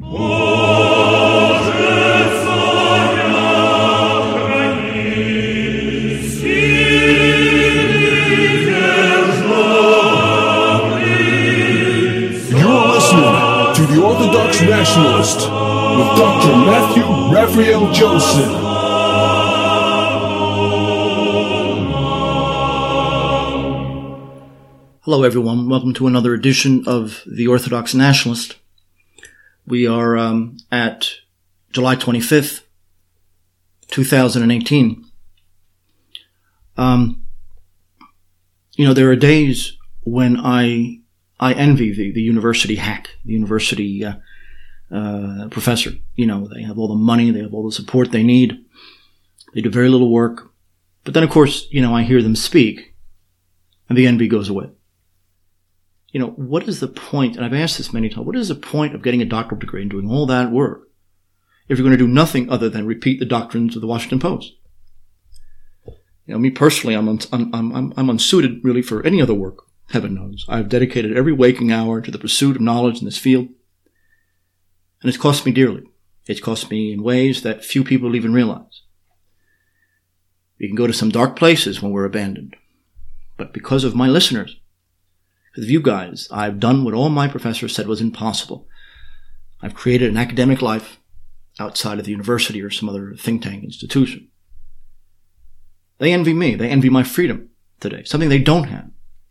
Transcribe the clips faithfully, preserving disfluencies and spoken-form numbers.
The Orthodox Nationalist with Doctor Matthew Raphael Joseph. Hello everyone, welcome to another edition of The Orthodox Nationalist. We are um, at July twenty-fifth, twenty eighteen. Um, you know, there are days when I I envy the, the university hack, the university uh, uh, professor. You know, they have all the money, they have all the support they need. They do very little work. But then, of course, you know, I hear them speak, and the envy goes away. You know, what is the point, and I've asked this many times, what is the point of getting a doctoral degree and doing all that work if you're going to do nothing other than repeat the doctrines of the Washington Post? You know, me personally, I'm, un- I'm, I'm, I'm unsuited really for any other work. Heaven knows. I've dedicated every waking hour to the pursuit of knowledge in this field. And it's cost me dearly. It's cost me in ways that few people even realize. We can go to some dark places when we're abandoned. But because of my listeners, because of you guys, I've done what all my professors said was impossible. I've created an academic life outside of the university or some other think tank institution. They envy me. They envy my freedom today, something they don't have.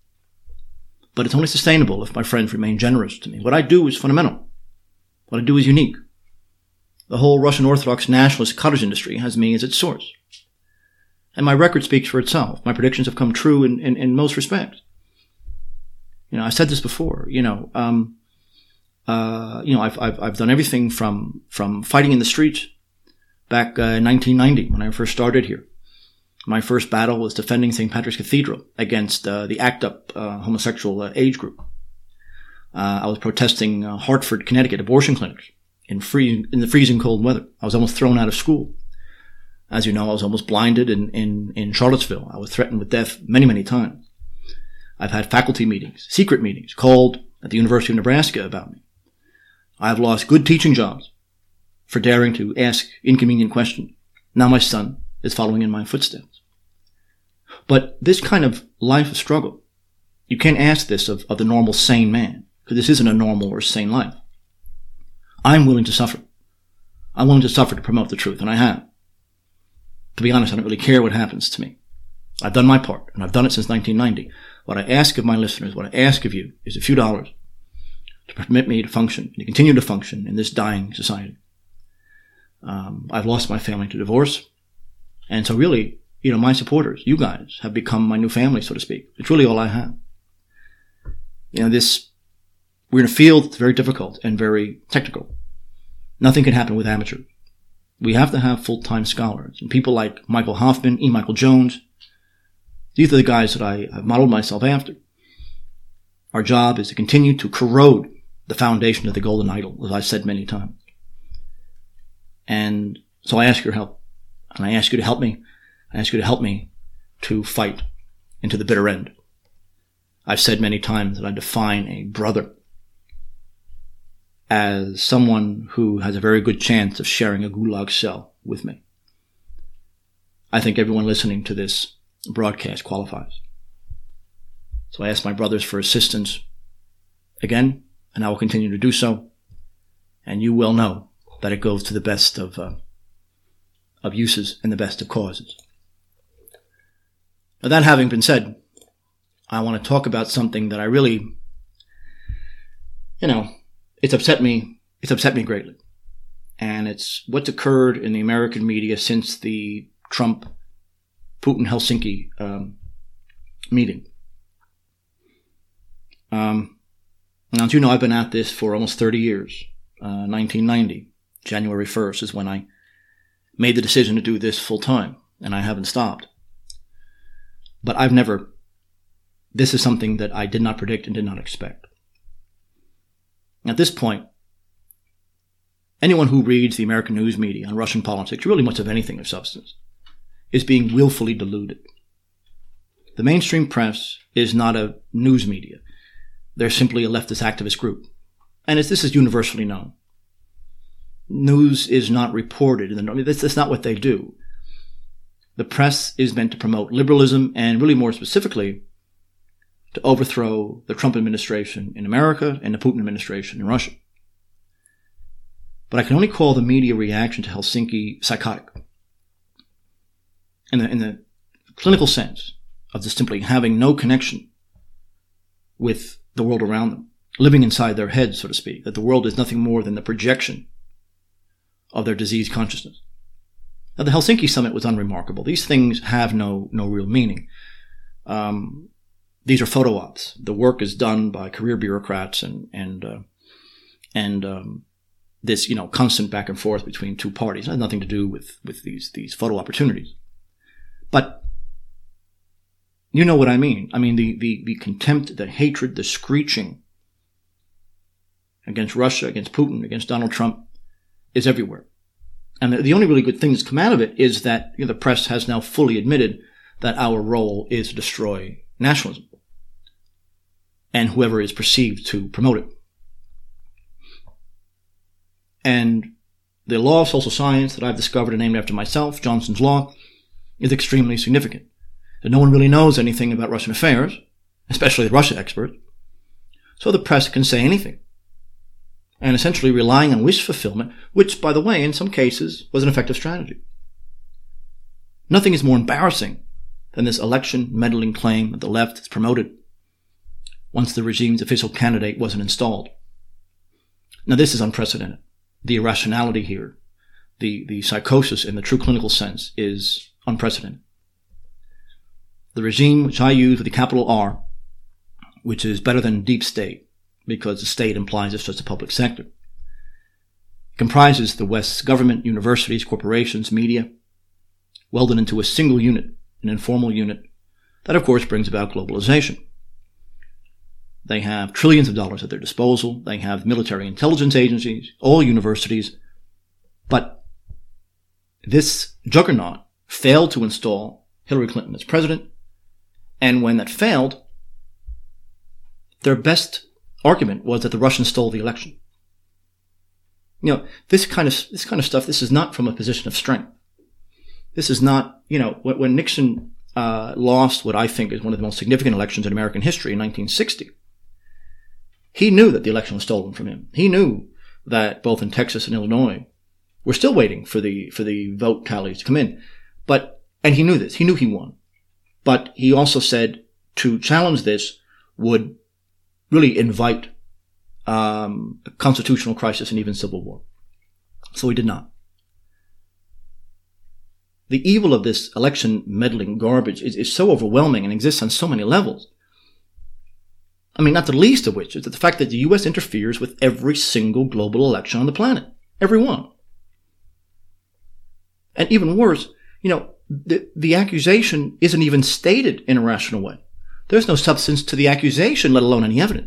But it's only sustainable if my friends remain generous to me. What I do is fundamental. What I do is unique. The whole Russian Orthodox nationalist cottage industry has me as its source. And my record speaks for itself. My predictions have come true in, in, in most respects. You know, I said this before, you know, um, uh, you know, I've, I've, I've done everything from, from fighting in the streets back uh, in nineteen ninety when I first started here. My first battle was defending Saint Patrick's Cathedral against uh, the ACT UP uh, homosexual uh, age group. Uh, I was protesting uh, Hartford, Connecticut abortion clinics in, free, in the freezing cold weather. I was almost thrown out of school. As you know, I was almost blinded in, in, in Charlottesville. I was threatened with death many, many times. I've had faculty meetings, secret meetings, called at the University of Nebraska about me. I've lost good teaching jobs for daring to ask inconvenient questions. Now my son is following in my footsteps. But this kind of life of struggle, you can't ask this of, of the normal sane man, because this isn't a normal or sane life. I'm willing to suffer. I'm willing to suffer to promote the truth, and I have. To be honest, I don't really care what happens to me. I've done my part, and I've done it since nineteen ninety. What I ask of my listeners, what I ask of you, is a few dollars to permit me to function, to continue to function in this dying society. Um, I've lost my family to divorce, and so really, you know, my supporters, you guys, have become my new family, so to speak. It's really all I have. You know, this, we're in a field that's very difficult and very technical. Nothing can happen with amateurs. We have to have full-time scholars. And people like Michael Hoffman, E. Michael Jones, these are the guys that I have modeled myself after. Our job is to continue to corrode the foundation of the golden idol, as I've said many times. And so I ask your help. And I ask you to help me. I ask you to help me to fight into the bitter end. I've said many times that I define a brother as someone who has a very good chance of sharing a gulag cell with me. I think everyone listening to this broadcast qualifies. So I ask my brothers for assistance again, and I will continue to do so. And you will know that it goes to the best of, uh, of uses and the best of causes. Now, that having been said, I want to talk about something that I really, you know, it's upset me, it's upset me greatly. And it's what's occurred in the American media since the Trump-Putin-Helsinki um, meeting. Um, now, as you know, I've been at this for almost thirty years. Uh, nineteen ninety, January first, is when I made the decision to do this full time, and I haven't stopped. But I've never, this is something that I did not predict and did not expect. At this point, anyone who reads the American news media on Russian politics, really much of anything of substance, is being willfully deluded. The mainstream press is not a news media. They're simply a leftist activist group. And as this is universally known. news is not reported. I mean, that's, that's not what they do. The press is meant to promote liberalism and, really more specifically, to overthrow the Trump administration in America and the Putin administration in Russia. But I can only call the media reaction to Helsinki psychotic. In the, in the clinical sense of just simply having no connection with the world around them, living inside their heads, so to speak, that the world is nothing more than the projection of their diseased consciousness. Now, the Helsinki summit was unremarkable. These things have no, no real meaning. Um, these are photo ops. The work is done by career bureaucrats and, and, uh, and, um, this, you know, constant back and forth between two parties. It has nothing to do with, with these, these photo opportunities. But you know what I mean. I mean, the, the, the contempt, the hatred, the screeching against Russia, against Putin, against Donald Trump is everywhere. And the, the only really good thing that's come out of it is that, you know, the press has now fully admitted that our role is to destroy nationalism and whoever is perceived to promote it. And the law of social science that I've discovered and named after myself, Johnson's Law, is extremely significant. That no one really knows anything about Russian affairs, especially the Russia experts, so the press can say anything. And essentially relying on wish fulfillment, which, by the way, in some cases was an effective strategy. Nothing is more embarrassing than this election meddling claim that the left has promoted once the regime's official candidate wasn't installed. Now, this is unprecedented. The irrationality here, the, the psychosis in the true clinical sense, is unprecedented. The regime, which I use with a capital R, which is better than deep state, because the state implies it's just a public sector, comprises the West's government, universities, corporations, media, welded into a single unit, an informal unit, that of course brings about globalization. They have trillions of dollars at their disposal. They have military intelligence agencies, all universities. But this juggernaut failed to install Hillary Clinton as president. And when that failed, their best argument was that the Russians stole the election. You know, this kind of, this kind of stuff, this is not from a position of strength. This is not, you know, when, when Nixon uh, lost what I think is one of the most significant elections in American history in nineteen sixty, he knew that the election was stolen from him. He knew that both in Texas and Illinois, we're still waiting for the, for the vote tallies to come in. But, and he knew this. He knew he won. But he also said to challenge this would really invite um, a constitutional crisis and even civil war. So he did not. The evil of this election meddling garbage is, is so overwhelming and exists on so many levels. I mean, not the least of which is that the fact that the U S interferes with every single global election on the planet. Every one. And even worse, you know, the, the accusation isn't even stated in a rational way. There's no substance to the accusation, let alone any evidence.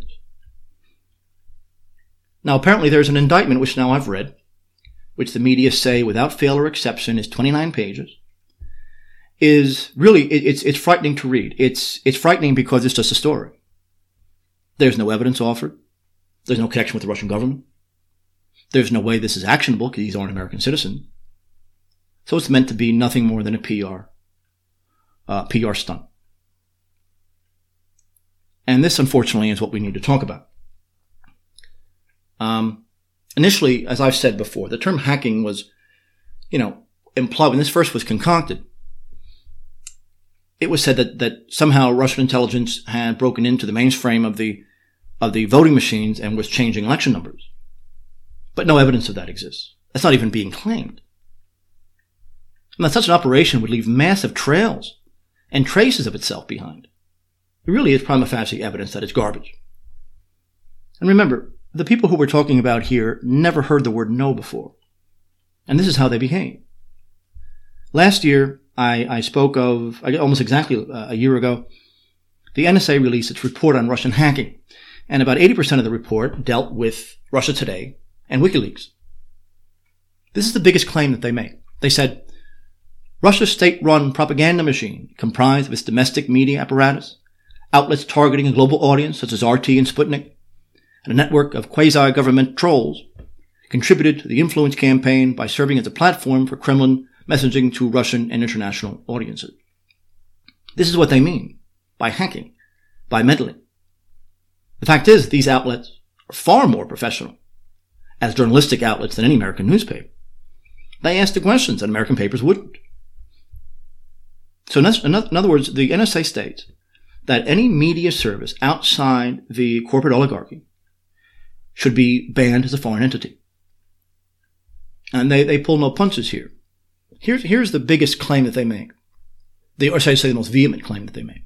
Now, apparently there's an indictment, which now I've read, which the media say without fail or exception is twenty-nine pages, is really, it, it's, it's frightening to read. It's, it's frightening because it's just a story. There's no evidence offered. There's no connection with the Russian government. There's no way this is actionable because these aren't American citizens. So it's meant to be nothing more than a P R, uh, P R stunt. And this, unfortunately, is what we need to talk about. Um, initially, as I've said before, the term hacking was, you know, implied when this first was concocted. It was said that, that somehow Russian intelligence had broken into the mainframe of the of the voting machines and was changing election numbers. But no evidence of that exists. That's not even being claimed. And that such an operation would leave massive trails and traces of itself behind. It really is prima facie evidence that it's garbage. And remember, the people who we're talking about here never heard the word no before. And this is how they behave. Last year, I, I spoke of, almost exactly a year ago, the N S A released its report on Russian hacking. And about eighty percent of the report dealt with Russia Today and WikiLeaks. This is the biggest claim that they made. They said, Russia's state-run propaganda machine, comprised of its domestic media apparatus, outlets targeting a global audience such as R T and Sputnik, and a network of quasi-government trolls, contributed to the influence campaign by serving as a platform for Kremlin messaging to Russian and international audiences. This is what they mean by hacking, by meddling. The fact is, these outlets are far more professional as journalistic outlets than any American newspaper. They ask the questions that American papers wouldn't. So in other words, the N S A states that any media service outside the corporate oligarchy should be banned as a foreign entity. And they, they pull no punches here. Here's, here's the biggest claim that they make. They, or should I say the most vehement claim that they make.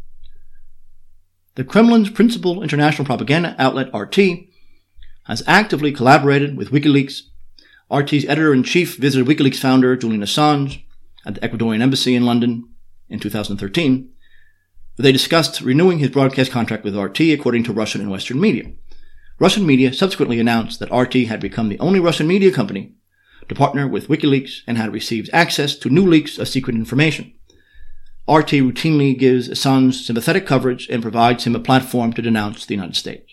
The Kremlin's principal international propaganda outlet, R T, has actively collaborated with WikiLeaks. R T's editor-in-chief visited WikiLeaks founder Julian Assange at the Ecuadorian embassy in London in two thousand thirteen. They discussed renewing his broadcast contract with R T, according to Russian and Western media. Russian media subsequently announced that R T had become the only Russian media company to partner with WikiLeaks and had received access to new leaks of secret information. R T routinely gives Assange sympathetic coverage and provides him a platform to denounce the United States.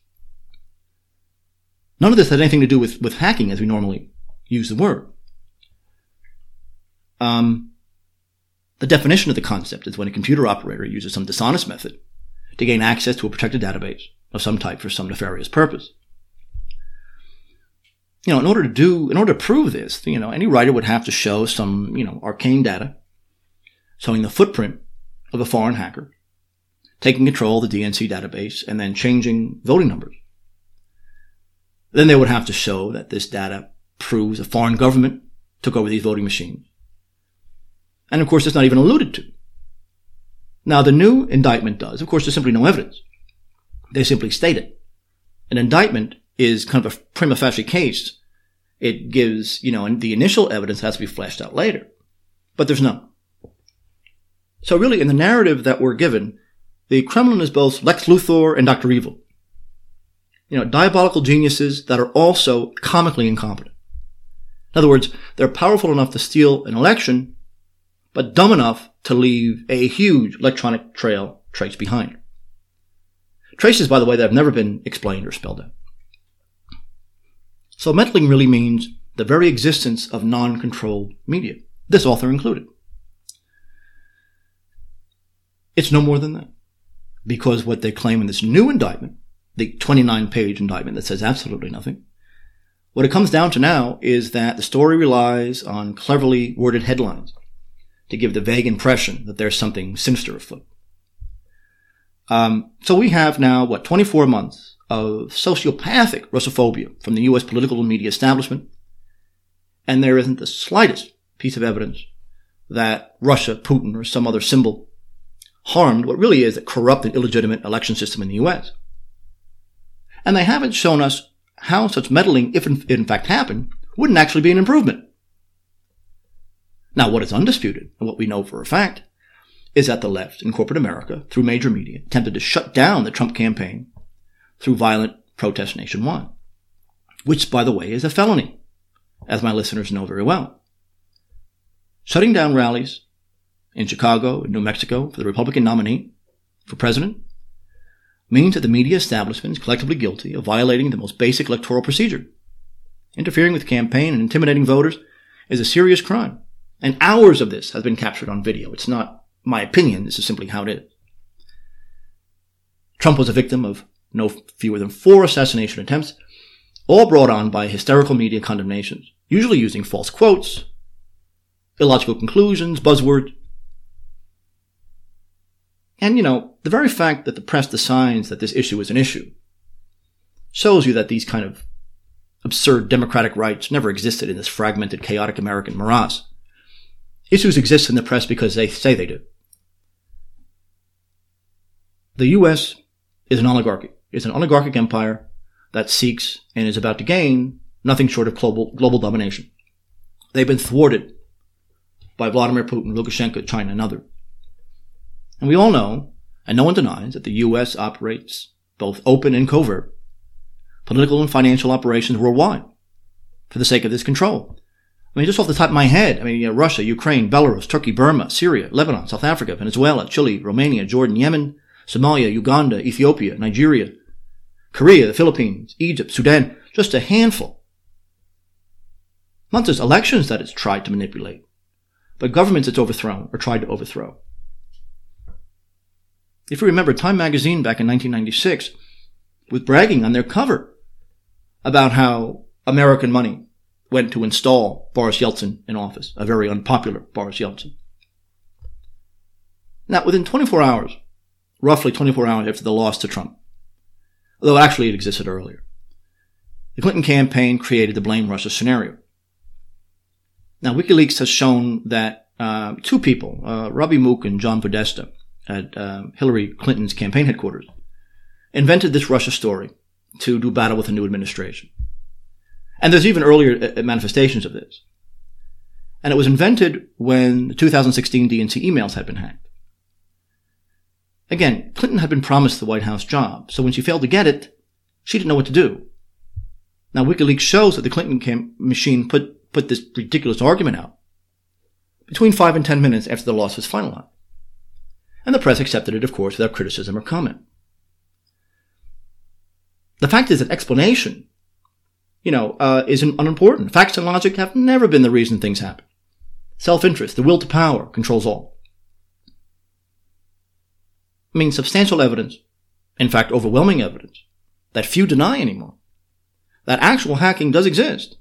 None of this had anything to do with, with hacking as we normally use the word. Um, the definition of the concept is when a computer operator uses some dishonest method to gain access to a protected database of some type for some nefarious purpose. You know, in order to do, in order to prove this, you know, any writer would have to show some, you know, arcane data showing the footprint of a foreign hacker, taking control of the D N C database, and then changing voting numbers. Then they would have to show that this data proves a foreign government took over these voting machines. And of course, it's not even alluded to. Now, the new indictment does. Of course, there's simply no evidence. They simply state it. An indictment is kind of a prima facie case. It gives, you know, the initial evidence has to be fleshed out later. But there's none. So really, in the narrative that we're given, the Kremlin is both Lex Luthor and Doctor Evil. You know, diabolical geniuses that are also comically incompetent. In other words, they're powerful enough to steal an election, but dumb enough to leave a huge electronic trail trace behind. Traces, by the way, that have never been explained or spelled out. So meddling really means the very existence of non-controlled media, this author included. It's no more than that. Because what they claim in this new indictment, the twenty-nine page indictment that says absolutely nothing, what it comes down to now is that the story relies on cleverly worded headlines to give the vague impression that there's something sinister afoot. Um, so we have now, what, twenty-four months of sociopathic Russophobia from the U S political and media establishment, and there isn't the slightest piece of evidence that Russia, Putin, or some other symbol harmed what really is a corrupt and illegitimate election system in the U S. And they haven't shown us how such meddling, if it in fact happened, wouldn't actually be an improvement. Now, what is undisputed, and what we know for a fact, is that the left in corporate America, through major media, attempted to shut down the Trump campaign through violent protests nationwide, which, by the way, is a felony, as my listeners know very well. Shutting down rallies in Chicago and New Mexico for the Republican nominee for president means that the media establishment is collectively guilty of violating the most basic electoral procedure. Interfering with the campaign and intimidating voters is a serious crime, and hours of this has been captured on video. It's not my opinion, this is simply how it is. Trump was a victim of no fewer than four assassination attempts, all brought on by hysterical media condemnations, usually using false quotes, illogical conclusions, buzzwords. And, you know, the very fact that the press decides that this issue is an issue shows you that these kind of absurd democratic rights never existed in this fragmented, chaotic American morass. Issues exist in the press because they say they do. The U S is an oligarchy. It's an oligarchic empire that seeks and is about to gain nothing short of global, global domination. They've been thwarted by Vladimir Putin, Lukashenko, China, and others. And we all know, and no one denies, that the U S operates both open and covert political and financial operations worldwide for the sake of this control. I mean, just off the top of my head, I mean, you know, Russia, Ukraine, Belarus, Turkey, Burma, Syria, Lebanon, South Africa, Venezuela, Chile, Romania, Jordan, Yemen, Somalia, Uganda, Ethiopia, Nigeria, Korea, the Philippines, Egypt, Sudan, just a handful Not just elections that it's tried to manipulate, but governments it's overthrown or tried to overthrow. If you remember, Time magazine back in nineteen ninety-six was bragging on their cover about how American money went to install Boris Yeltsin in office, a very unpopular Boris Yeltsin. Now, within twenty-four hours, roughly twenty-four hours after the loss to Trump, although actually it existed earlier, the Clinton campaign created the blame Russia scenario. Now, WikiLeaks has shown that uh, two people, uh, Robbie Mook and John Podesta, at uh, Hillary Clinton's campaign headquarters, invented this Russia story to do battle with the new administration. And there's even earlier manifestations of this. And it was invented when the two thousand sixteen D N C emails had been hacked. Again, Clinton had been promised the White House job, so when she failed to get it, she didn't know what to do. Now, WikiLeaks shows that the Clinton cam- machine put, put this ridiculous argument out between five and ten minutes after the loss was finalized. And the press accepted it, of course, without criticism or comment. The fact is that explanation, you know, uh, is unimportant. Facts and logic have never been the reason things happen. Self-interest, the will to power, controls all. I mean, substantial evidence, in fact, overwhelming evidence, that few deny anymore, that actual hacking does exist,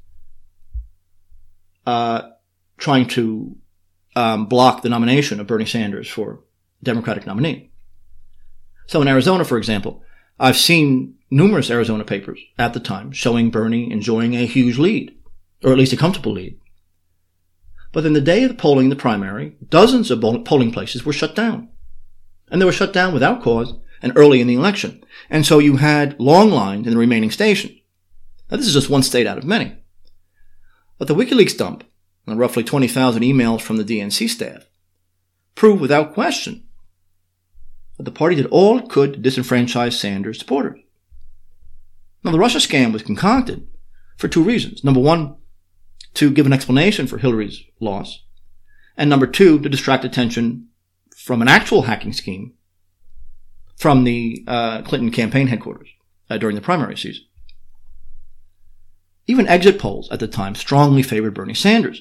uh, trying to um, block the nomination of Bernie Sanders for Democratic nominee. So in Arizona, for example, I've seen numerous Arizona papers at the time showing Bernie enjoying a huge lead, or at least a comfortable lead. But then the day of the polling in the primary, dozens of polling places were shut down. And they were shut down without cause and early in the election. And so you had long lines in the remaining stations. Now this is just one state out of many. But the WikiLeaks dump, and roughly twenty thousand emails from the D N C staff, prove without question that the party did all it could to disenfranchise Sanders' supporters. Now, the Russia scam was concocted for two reasons. Number one, to give an explanation for Hillary's loss. And number two, to distract attention from an actual hacking scheme from the uh, Clinton campaign headquarters uh, during the primary season. Even exit polls at the time strongly favored Bernie Sanders.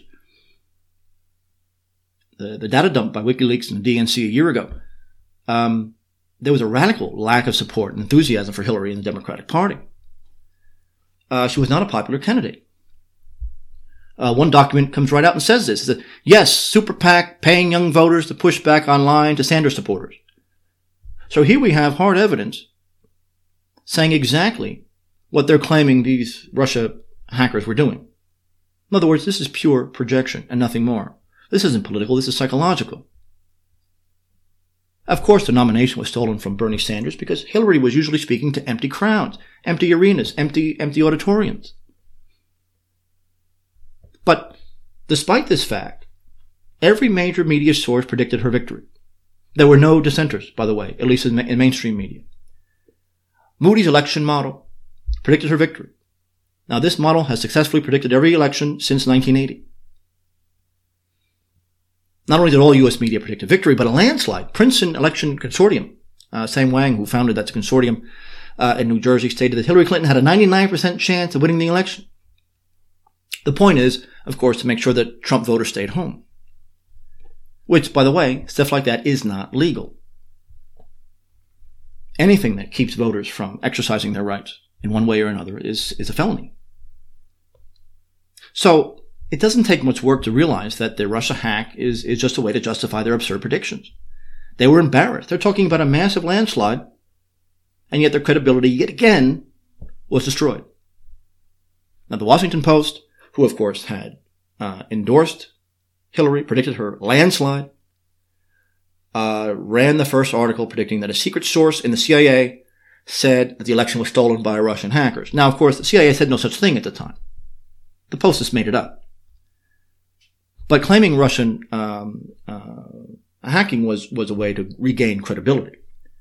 The, the data dump by WikiLeaks and the D N C a year ago, um, there was a radical lack of support and enthusiasm for Hillary in the Democratic Party. Uh, she was not a popular candidate. Uh, one document comes right out and says this. It says, yes, super PAC paying young voters to push back online to Sanders supporters. So here we have hard evidence saying exactly what they're claiming these Russia hackers were doing. In other words, this is pure projection and nothing more. This isn't political, this is psychological. Of course, the nomination was stolen from Bernie Sanders because Hillary was usually speaking to empty crowds, empty arenas, empty, empty auditoriums. But despite this fact, every major media source predicted her victory. There were no dissenters, by the way, at least in, ma- in mainstream media. Moody's election model predicted her victory. Now, this model has successfully predicted every election since nineteen eighty. Not only did all U S media predict a victory, but a landslide. Princeton Election Consortium, uh, Sam Wang, who founded that consortium uh, in New Jersey, stated that Hillary Clinton had a ninety-nine percent chance of winning the election. The point is, of course, to make sure that Trump voters stayed home. Which, by the way, stuff like that is not legal. Anything that keeps voters from exercising their rights in one way or another is, is a felony. So, it doesn't take much work to realize that the Russia hack is, is just a way to justify their absurd predictions. They were embarrassed. They're talking about a massive landslide, and yet their credibility yet again was destroyed. Now, the Washington Post, who of course had uh, endorsed Hillary, predicted her landslide, uh, ran the first article predicting that a secret source in the C I A said that the election was stolen by Russian hackers. Now, of course, the C I A said no such thing at the time. The Post just made it up. But claiming Russian um, uh, hacking was, was a way to regain credibility.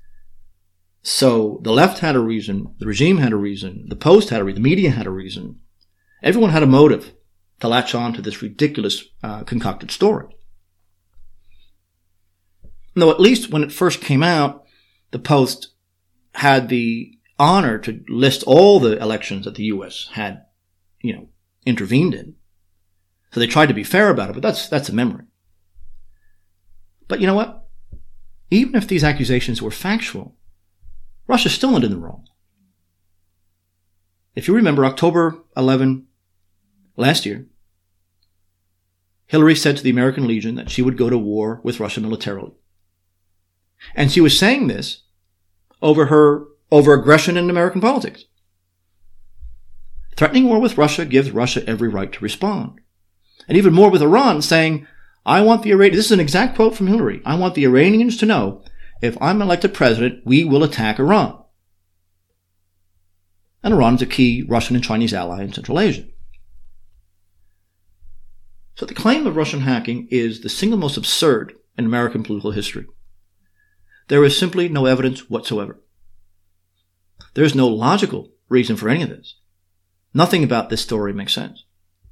So the left had a reason, the regime had a reason, the Post had a reason, the media had a reason. Everyone had a motive to latch on to this ridiculous uh, concocted story. Though at least when it first came out, the Post had the honor to list all the elections that the U S had, you know, intervened in. So they tried to be fair about it, but that's, that's a memory. But you know what? Even if these accusations were factual, Russia's still not in the wrong. If you remember, October eleventh last year, Hillary said to the American Legion that she would go to war with Russia militarily. And she was saying this over her, over aggression in American politics. Threatening war with Russia gives Russia every right to respond. And even more with Iran, saying, I want the Iranians, this is an exact quote from Hillary, I want the Iranians to know, if I'm elected president, we will attack Iran. And Iran is a key Russian and Chinese ally in Central Asia. So the claim of Russian hacking is the single most absurd in American political history. There is simply no evidence whatsoever. There is no logical reason for any of this. Nothing about this story makes sense.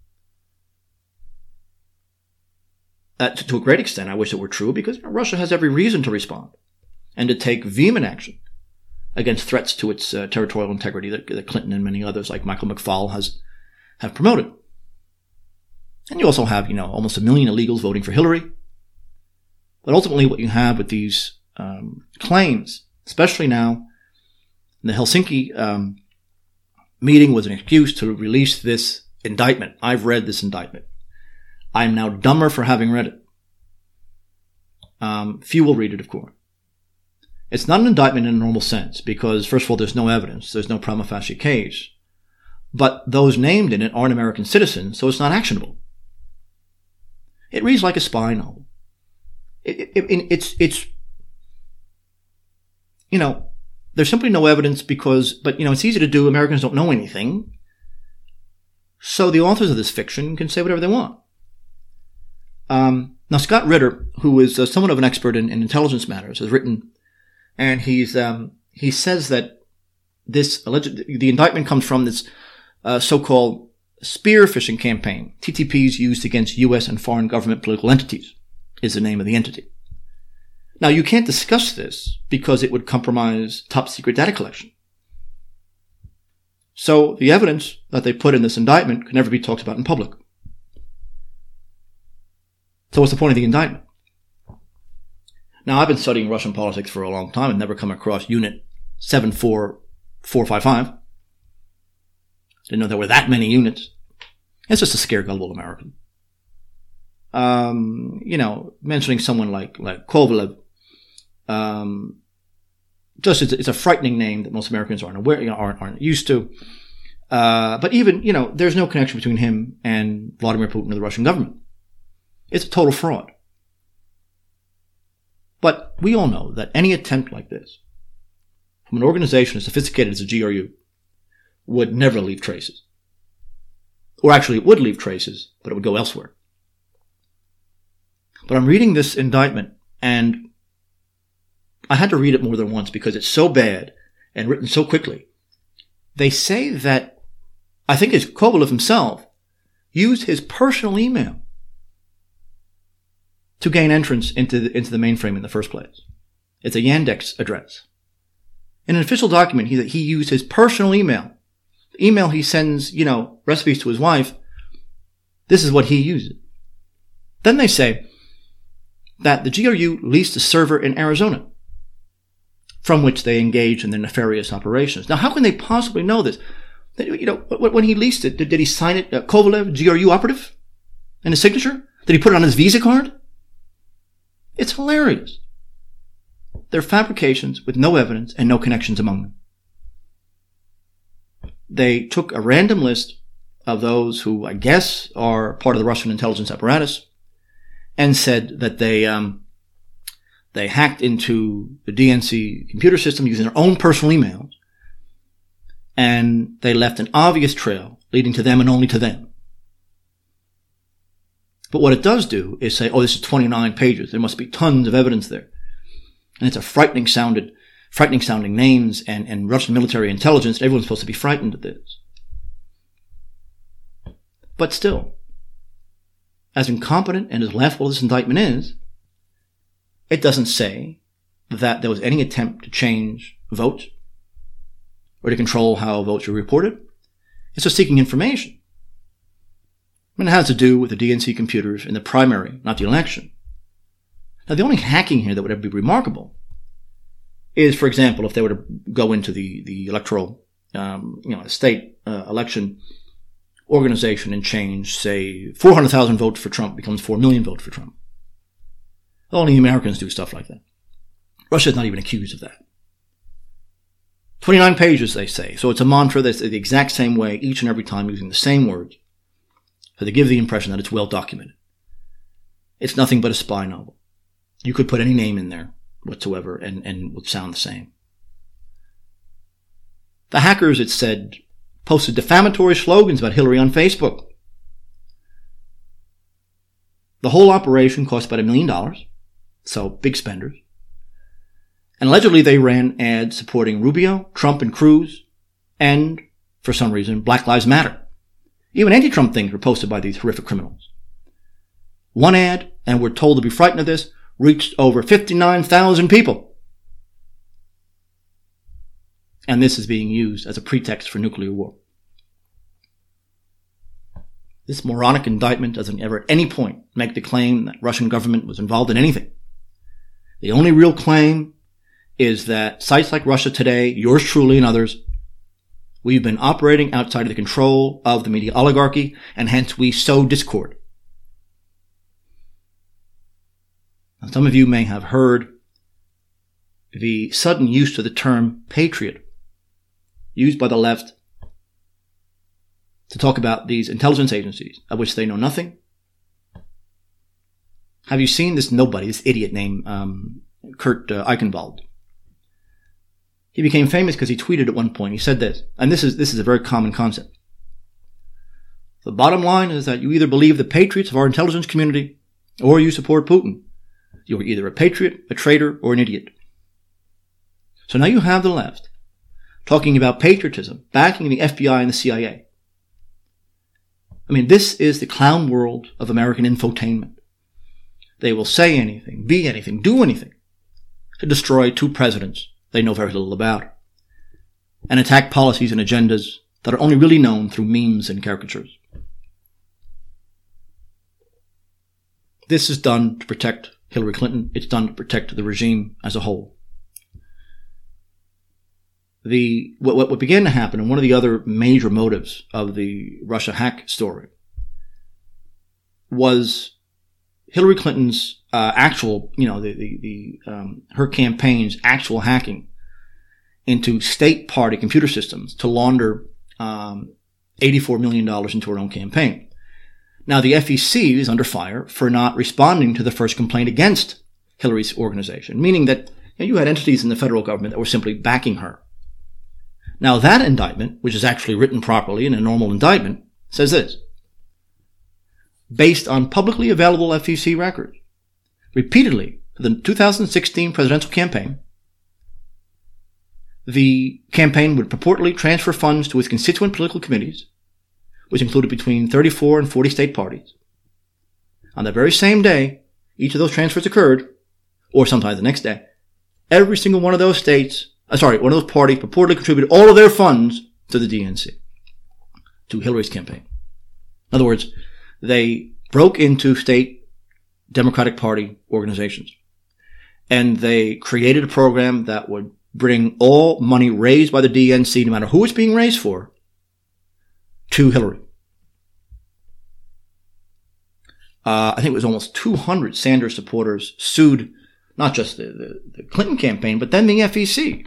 Uh, to, to a great extent, I wish it were true, because you know, Russia has every reason to respond and to take vehement action against threats to its uh, territorial integrity that, that Clinton and many others like Michael McFaul has have promoted. And you also have, you know, almost a million illegals voting for Hillary. But ultimately what you have with these um, claims, especially now, the Helsinki um, meeting was an excuse to release this indictment. I've read this indictment. I'm now dumber for having read it. Um, few will read it, of course. It's not an indictment in a normal sense because, first of all, there's no evidence. There's no prima facie case. But those named in it aren't American citizens, so it's not actionable. It reads like a spy novel. It, it, it, it's, it's, you know, there's simply no evidence because, but, you know, it's easy to do. Americans don't know anything. So the authors of this fiction can say whatever they want. Um, now, Scott Ritter, who is uh, somewhat of an expert in, in intelligence matters, has written, and he's, um, he says that this alleged, the indictment comes from this, uh, so-called spear phishing campaign, T T Ps used against U S and foreign government political entities, is the name of the entity. Now, you can't discuss this because it would compromise top secret data collection. So the evidence that they put in this indictment could never be talked about in public. So what's the point of the indictment? Now, I've been studying Russian politics for a long time and never come across Unit seven four four five five. Didn't know there were that many units. It's just to scare gullible American. Um, you know, mentioning someone like, like Kovalev, um, just it's, it's a frightening name that most Americans aren't aware, you know, aren't, aren't used to. Uh, but even, you know, there's no connection between him and Vladimir Putin or the Russian government. It's a total fraud. But we all know that any attempt like this from an organization as sophisticated as the G R U would never leave traces. Or actually, it would leave traces, but it would go elsewhere. But I'm reading this indictment, and I had to read it more than once because it's so bad and written so quickly. They say that, I think it's Kovalev himself, used his personal email to gain entrance into the, into the mainframe in the first place. It's a Yandex address. In an official document, he, he used his personal email. The email he sends, you know, recipes to his wife. This is what he uses. Then they say that the G R U leased a server in Arizona from which they engage in their nefarious operations. Now, how can they possibly know this? You know, when he leased it, did, did he sign it, uh, Kovalev, G R U operative, and his signature? Did he put it on his Visa card? It's hilarious. They're fabrications with no evidence and no connections among them. They took a random list of those who I guess are part of the Russian intelligence apparatus and said that they um, they hacked into the D N C computer system using their own personal emails, and they left an obvious trail leading to them and only to them. But what it does do is say, oh, this is twenty-nine pages. There must be tons of evidence there. And it's a frightening sounded, frightening sounding names and, and Russian military intelligence. Everyone's supposed to be frightened of this. But still, as incompetent and as laughable as this indictment is, it doesn't say that there was any attempt to change votes or to control how votes were reported. It's just seeking information. And it has to do with the D N C computers in the primary, not the election. Now, the only hacking here that would ever be remarkable is, for example, if they were to go into the, the electoral, um, you know, state uh, election organization and change, say, four hundred thousand votes for Trump becomes four million votes for Trump. Only Americans do stuff like that. Russia's not even accused of that. twenty-nine pages, they say. So it's a mantra that's the exact same way each and every time, using the same words. So they give the impression that it's well documented. It's nothing but a spy novel. You could put any name in there whatsoever and, and it would sound the same. The hackers, it said, posted defamatory slogans about Hillary on Facebook. The whole operation cost about a million dollars. So big spenders. And allegedly they ran ads supporting Rubio, Trump, and Cruz, and, for some reason, Black Lives Matter. Even anti-Trump things were posted by these horrific criminals. One ad, and we're told to be frightened of this, reached over fifty-nine thousand people. And this is being used as a pretext for nuclear war. This moronic indictment doesn't ever at any point make the claim that Russian government was involved in anything. The only real claim is that sites like Russia Today, yours truly and others, we've been operating outside of the control of the media oligarchy, and hence we sow discord. Now, some of you may have heard the sudden use of the term patriot used by the left to talk about these intelligence agencies of which they know nothing. Have you seen this nobody, this idiot named um, Kurt uh, Eichenwald? He became famous because he tweeted at one point. He said this, and this is this is a very common concept. The bottom line is that you either believe the patriots of our intelligence community or you support Putin. You're either a patriot, a traitor, or an idiot. So now you have the left talking about patriotism, backing the F B I and the C I A. I mean, this is the clown world of American infotainment. They will say anything, be anything, do anything to destroy two presidents they know very little about, and attack policies and agendas that are only really known through memes and caricatures. This is done to protect Hillary Clinton. It's done to protect the regime as a whole. The what, what began to happen, and one of the other major motives of the Russia hack story, was Hillary Clinton's uh, actual, you know, the the, the um, her campaign's actual hacking into state party computer systems to launder um, eighty-four million dollars into her own campaign. Now, the F E C is under fire for not responding to the first complaint against Hillary's organization, meaning that you know, you had entities in the federal government that were simply backing her. Now, that indictment, which is actually written properly in a normal indictment, says this: based on publicly available F E C records, repeatedly for the two thousand sixteen presidential campaign, the campaign would purportedly transfer funds to its constituent political committees, which included between thirty-four and forty state parties. On the very same day each of those transfers occurred, or sometimes the next day, every single one of those states, uh, sorry, one of those parties purportedly contributed all of their funds to the D N C, to Hillary's campaign. In other words, they broke into state Democratic Party organizations, and they created a program that would bring all money raised by the D N C, no matter who it's being raised for, to Hillary. Uh, I think it was almost two hundred Sanders supporters sued not just the, the, the Clinton campaign, but then the F E C.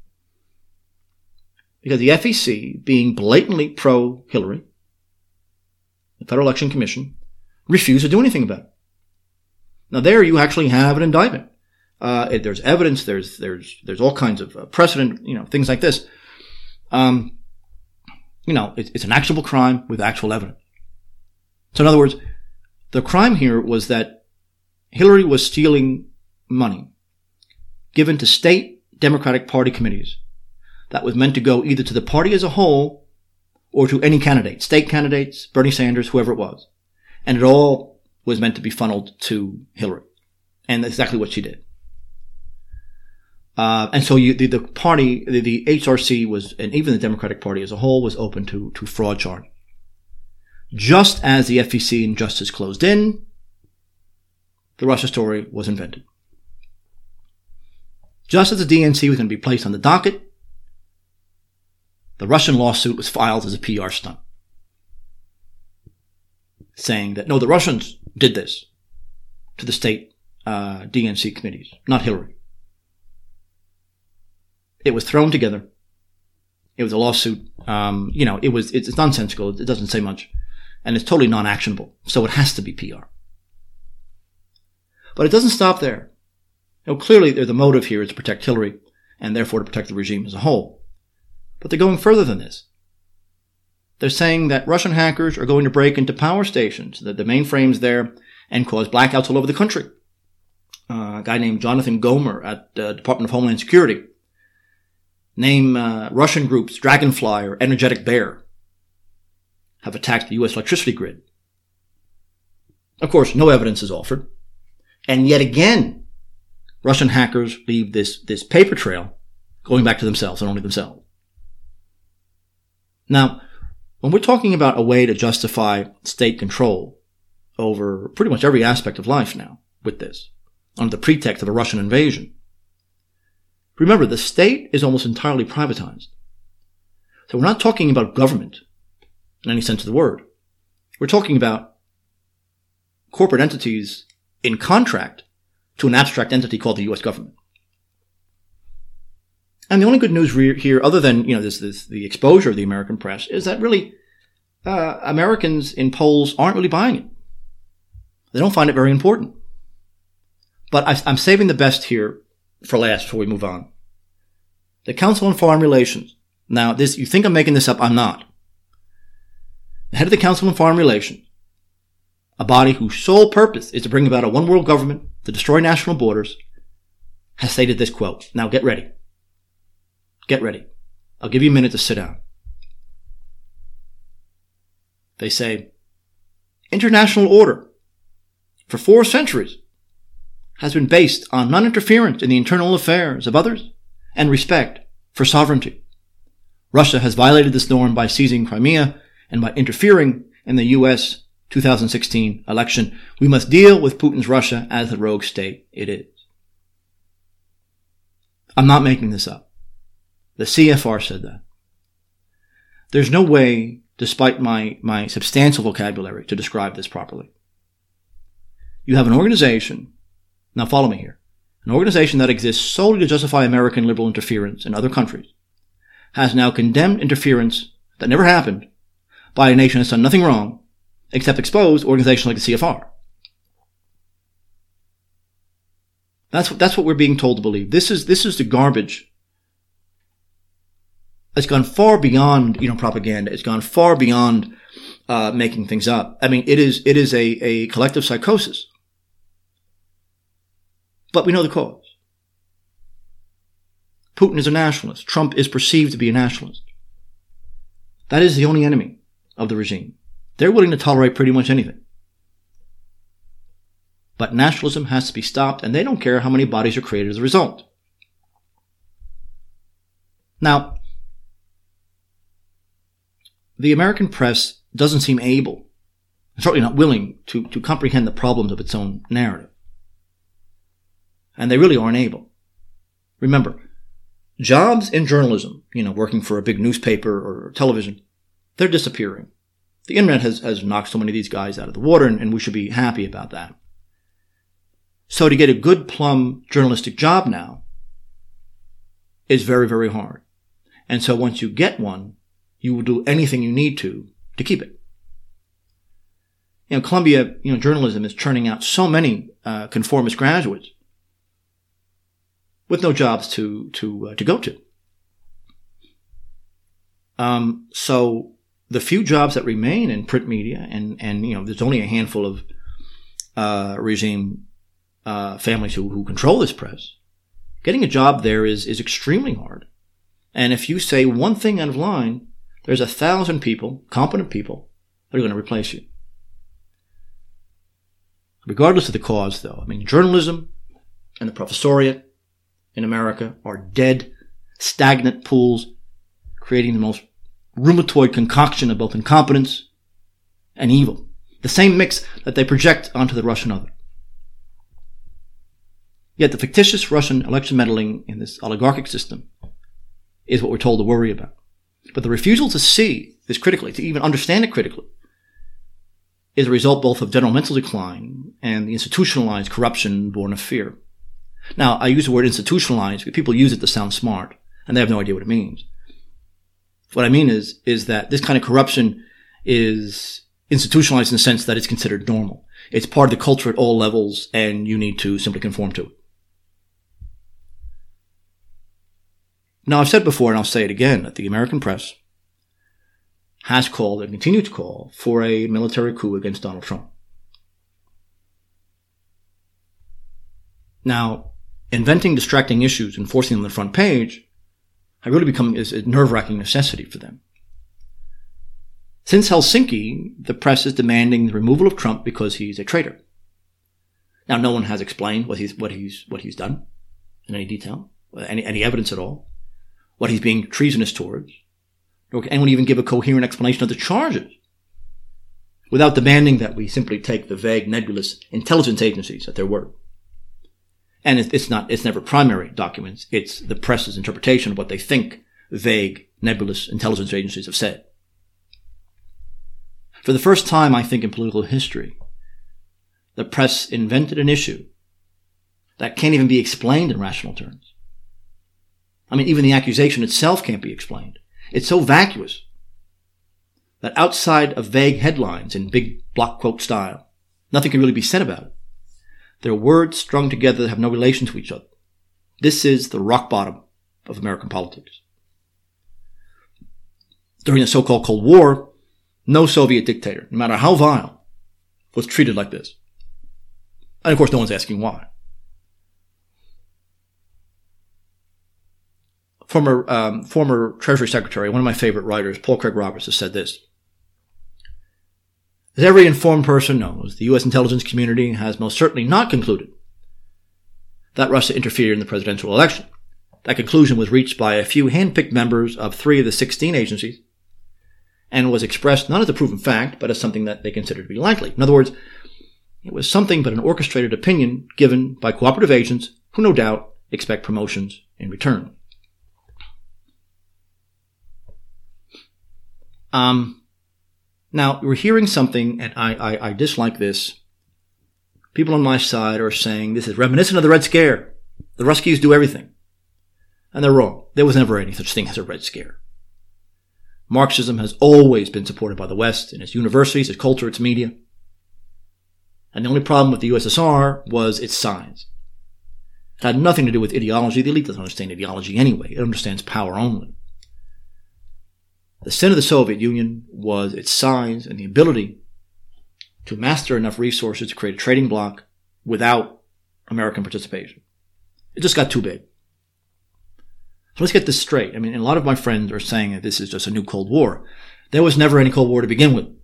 Because the F E C, being blatantly pro-Hillary, the Federal Election Commission, refused to do anything about it. Now there you actually have an indictment. Uh, it, there's evidence, there's there's there's all kinds of uh, precedent, you know, things like this. Um, you know, it, it's an actionable crime with actual evidence. So in other words, the crime here was that Hillary was stealing money given to state Democratic Party committees that was meant to go either to the party as a whole or to any candidate, state candidates, Bernie Sanders, whoever it was. And it all was meant to be funneled to Hillary. And that's exactly what she did. Uh, and so you, the, the party, the, the H R C was, and even the Democratic Party as a whole was open to, to fraud charge. just as the F E C and justice closed in, the Russia story was invented. Just as the D N C was going to be placed on the docket, the Russian lawsuit was filed as a P R stunt, saying that, no, the Russians did this to the state uh, D N C committees, not Hillary. It was thrown together. It was a lawsuit. Um, you know, it was, it's, it's nonsensical. It doesn't say much. And it's totally non-actionable. So it has to be P R. But it doesn't stop there. You know, clearly the motive here is to protect Hillary and therefore to protect the regime as a whole. But they're going further than this. They're saying that Russian hackers are going to break into power stations, the, the mainframes there, and cause blackouts all over the country. Uh, a guy named Jonathan Gomer at the Department of Homeland Security. Name uh, Russian groups Dragonfly or Energetic Bear have attacked the U S electricity grid. Of course, no evidence is offered. And yet again, Russian hackers leave this, this paper trail going back to themselves and only themselves. Now, when we're talking about a way to justify state control over pretty much every aspect of life now with this, under the pretext of a Russian invasion, remember, the state is almost entirely privatized. So we're not talking about government in any sense of the word. We're talking about corporate entities in contract to an abstract entity called the U S government. And the only good news re- here, other than, you know, this, this, the exposure of the American press, is that really uh, Americans in polls aren't really buying it. They don't find it very important. But I, I'm saving the best here for last before we move on. The Council on Foreign Relations. Now, this, you think I'm making this up? I'm not. The head of the Council on Foreign Relations, a body whose sole purpose is to bring about a one world government to destroy national borders, has stated this quote. Now get ready. Get ready. I'll give you a minute to sit down. They say, international order for four centuries has been based on non-interference in the internal affairs of others and respect for sovereignty. Russia has violated this norm by seizing Crimea and by interfering in the U S two thousand sixteen election. We must deal with Putin's Russia as the rogue state it is. I'm not making this up. The C F R said that. There's no way, despite my, my substantial vocabulary, to describe this properly. You have an organization, now follow me here, an organization that exists solely to justify American liberal interference in other countries, has now condemned interference that never happened by a nation that's done nothing wrong except expose organizations like the C F R. That's what, that's what we're being told to believe. This is, this is the garbage. It's gone far beyond, you know, propaganda. It's gone far beyond, uh, making things up. I mean, it is, it is a, a collective psychosis. But we know the cause. Putin is a nationalist. Trump is perceived to be a nationalist. That is the only enemy of the regime. They're willing to tolerate pretty much anything. But nationalism has to be stopped, and they don't care how many bodies are created as a result. Now, the American press doesn't seem able, certainly not willing, to, to comprehend the problems of its own narrative. And they really aren't able. Remember, jobs in journalism, you know, working for a big newspaper or television, they're disappearing. The internet has, has knocked so many of these guys out of the water, and, and we should be happy about that. So to get a good plumb journalistic job now is very, very hard. And so once you get one, you will do anything you need to to keep it. You know, Columbia, you know, journalism is churning out so many uh, conformist graduates with no jobs to to uh, to go to. Um, so the few jobs that remain in print media, and and you know, there's only a handful of uh, regime uh, families who who control this press. Getting a job there is is extremely hard. And if you say one thing out of line, there's a thousand people, competent people, that are going to replace you. Regardless of the cause, though, I mean, journalism and the professoriate in America are dead, stagnant pools, creating the most rheumatoid concoction of both incompetence and evil. The same mix that they project onto the Russian other. Yet the fictitious Russian election meddling in this oligarchic system is what we're told to worry about. But the refusal to see this critically, to even understand it critically, is a result both of general mental decline and the institutionalized corruption born of fear. Now, I use the word institutionalized because people use it to sound smart, and they have no idea what it means. What I mean is, is that this kind of corruption is institutionalized in the sense that it's considered normal. It's part of the culture at all levels, and you need to simply conform to it. Now, I've said before, and I'll say it again, that the American press has called and continues to call for a military coup against Donald Trump. Now, inventing distracting issues and forcing them on the front page have really become a nerve-wracking necessity for them. Since Helsinki, the press is demanding the removal of Trump because he's a traitor. Now, no one has explained what he's what he's what he's done in any detail, any any evidence at all, what he's being treasonous towards, nor can anyone even give a coherent explanation of the charges, without demanding that we simply take the vague, nebulous intelligence agencies at their word. And it's not, it's never primary documents. It's the press's interpretation of what they think vague, nebulous intelligence agencies have said. For the first time, I think, in political history, the press invented an issue that can't even be explained in rational terms. I mean, even the accusation itself can't be explained. It's so vacuous that outside of vague headlines in big block quote style, nothing can really be said about it. They're words strung together that have no relation to each other. This is the rock bottom of American politics. During the so-called Cold War, no Soviet dictator, no matter how vile, was treated like this. And of course, no one's asking why. Former, um, former Treasury Secretary, one of my favorite writers, Paul Craig Roberts, has said this. As every informed person knows, the U S intelligence community has most certainly not concluded that Russia interfered in the presidential election. That conclusion was reached by a few hand-picked members of three of the sixteen agencies and was expressed not as a proven fact, but as something that they considered to be likely. In other words, it was something but an orchestrated opinion given by cooperative agents who no doubt expect promotions in return. Um... Now, we're hearing something, and I, I, I dislike this. People on my side are saying this is reminiscent of the Red Scare. The Ruskies do everything. And they're wrong. There was never any such thing as a Red Scare. Marxism has always been supported by the West in its universities, its culture, its media. And the only problem with the U S S R was its size. It had nothing to do with ideology. The elite doesn't understand ideology anyway. It understands power only. The sin of the Soviet Union was its size and the ability to master enough resources to create a trading bloc without American participation. It just got too big. So let's get this straight. I mean, a lot of my friends are saying that this is just a new Cold War. There was never any Cold War to begin with.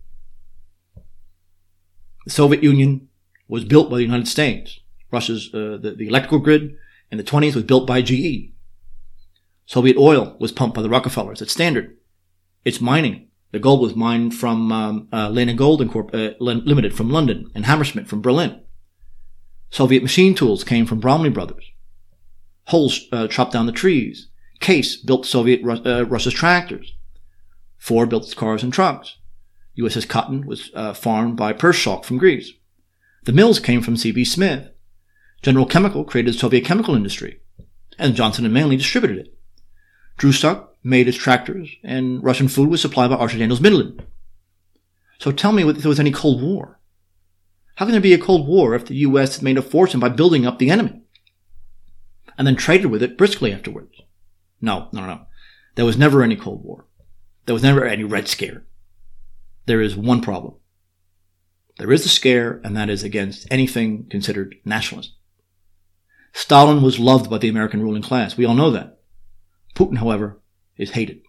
The Soviet Union was built by the United States. Russia's, uh, the, the electrical grid in the twenties was built by G E. Soviet oil was pumped by the Rockefellers at Standard. Its mining. The gold was mined from um, uh, Lena Gold Incorp- uh, Limited from London and Hammersmith from Berlin. Soviet machine tools came from Bromley Brothers. Holes uh, chopped down the trees. Case built Soviet uh, Russia's tractors. Ford built its cars and trucks. U S S cotton was uh, farmed by Pershock from Greece. The mills came from C B. Smith. General Chemical created the Soviet chemical industry, and Johnson and Manley distributed it. Drusak made its tractors, and Russian food was supplied by Archer Daniels Midland. So tell me if there was any Cold War. How can there be a Cold War if the U S had made a fortune by building up the enemy and then traded with it briskly afterwards? No, no, no. There was never any Cold War. There was never any Red Scare. There is one problem. There is a scare, and that is against anything considered nationalist. Stalin was loved by the American ruling class. We all know that. Putin, however, is hated.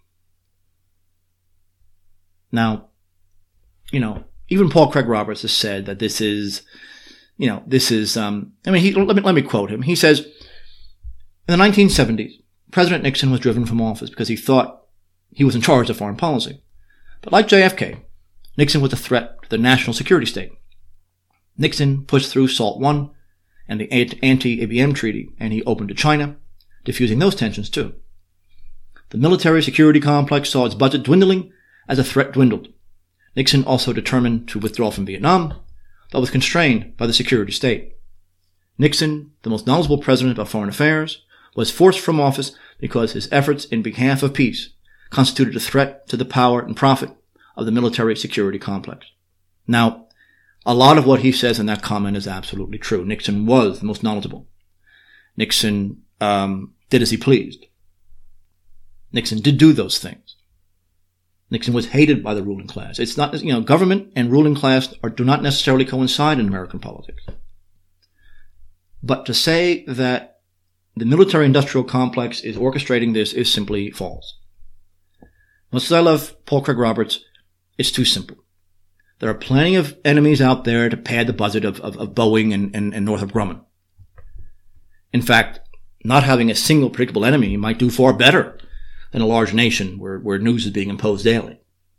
Now, you know, even Paul Craig Roberts has said that this is, you know, this is, um, I mean, he, let me, let me quote him. He says, in the nineteen seventies, President Nixon was driven from office because he thought he was in charge of foreign policy. But like J F K, Nixon was a threat to the national security state. Nixon pushed through SALT one and the anti-A B M treaty, and he opened to China, diffusing those tensions too. The military security complex saw its budget dwindling as the threat dwindled. Nixon also determined to withdraw from Vietnam, but was constrained by the security state. Nixon, the most knowledgeable president of foreign affairs, was forced from office because his efforts in behalf of peace constituted a threat to the power and profit of the military security complex. Now, a lot of what he says in that comment is absolutely true. Nixon was the most knowledgeable. Nixon um, did as he pleased. Nixon did do those things. Nixon was hated by the ruling class. It's not, you know, government and ruling class are, do not necessarily coincide in American politics. But to say that the military-industrial complex is orchestrating this is simply false. Much as I love Paul Craig Roberts, it's too simple. There are plenty of enemies out there to pad the budget of, of, of Boeing and, and, and Northrop Grumman. In fact, not having a single predictable enemy might do far better than a large nation where, where news is being imposed daily.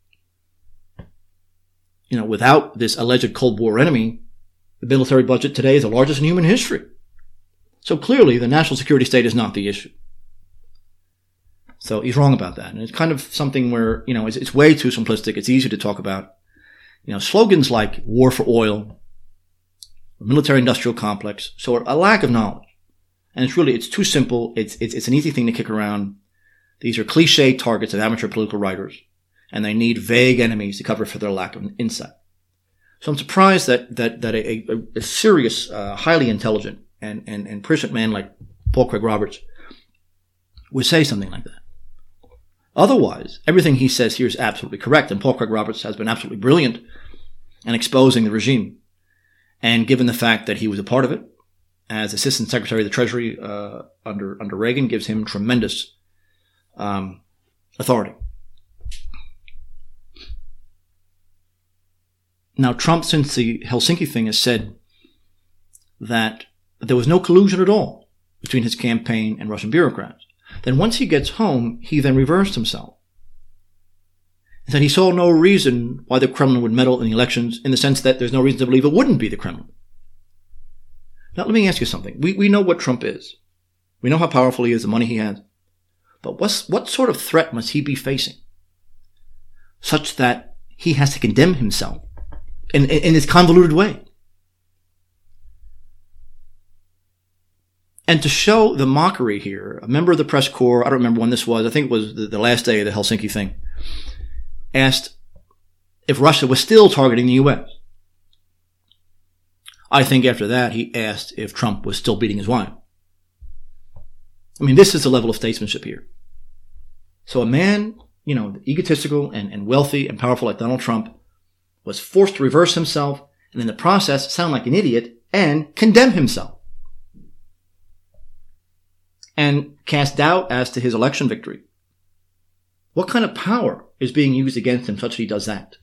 You know, without this alleged Cold War enemy, the military budget today is the largest in human history. So clearly, the national security state is not the issue. So he's wrong about that. And it's kind of something where, you know, it's, it's way too simplistic. It's easy to talk about, you know, slogans like war for oil, military-industrial complex, so a lack of knowledge. And it's really, it's too simple. It's, it's, it's an easy thing to kick around. These are cliche targets of amateur political writers, and they need vague enemies to cover for their lack of insight. So I'm surprised that, that, that a, a, a serious, uh, highly intelligent and, and, and prescient man like Paul Craig Roberts would say something like that. Otherwise, everything he says here is absolutely correct, and Paul Craig Roberts has been absolutely brilliant in exposing the regime. And given the fact that he was a part of it, as Assistant Secretary of the Treasury uh, under under Reagan, gives him tremendous um, authority. Now, Trump, since the Helsinki thing, has said that there was no collusion at all between his campaign and Russian bureaucrats. Then once he gets home, he then reversed himself. He said he saw no reason why the Kremlin would meddle in the elections, in the sense that there's no reason to believe it wouldn't be the Kremlin. Now, let me ask you something. We, we know what Trump is. We know how powerful he is, the money he has. But what's, what sort of threat must he be facing such that he has to condemn himself in, in, in this convoluted way? And to show the mockery here, a member of the press corps, I don't remember when this was, I think it was the, the last day of the Helsinki thing, asked if Russia was still targeting the U S. I think after that, he asked if Trump was still beating his wife. I mean, this is the level of statesmanship here. So a man, you know, egotistical and, and wealthy and powerful like Donald Trump was forced to reverse himself and in the process sound like an idiot and condemn himself. And cast doubt as to his election victory. What kind of power is being used against him such that he does that?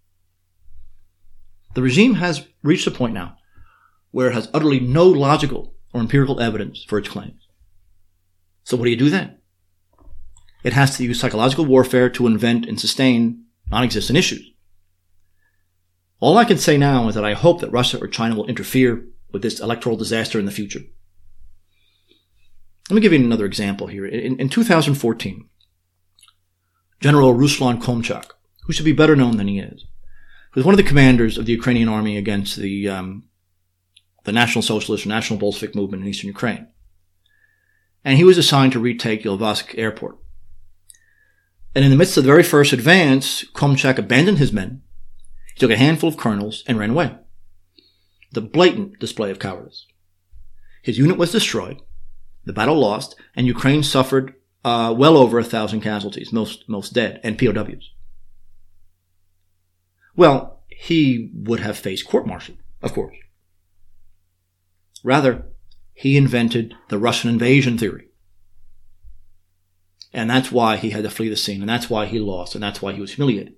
The regime has reached a point now where it has utterly no logical or empirical evidence for its claims. So what do you do then? It has to use psychological warfare to invent and sustain non-existent issues. All I can say now is that I hope that Russia or China will interfere with this electoral disaster in the future. Let me give you another example here. In, in two thousand fourteen, General Ruslan Komchak, who should be better known than he is, was one of the commanders of the Ukrainian army against the um, the National Socialist or National Bolshevik movement in eastern Ukraine. And he was assigned to retake Ilovaisk airport. And in the midst of the very first advance, Komchak abandoned his men, he took a handful of colonels, and ran away. The blatant display of cowardice. His unit was destroyed, the battle lost, and Ukraine suffered uh, well over a thousand casualties, most most dead, and P O Ws. Well, he would have faced court-martial, of course. Rather, he invented the Russian invasion theory. And that's why he had to flee the scene, and that's why he lost, and that's why he was humiliated.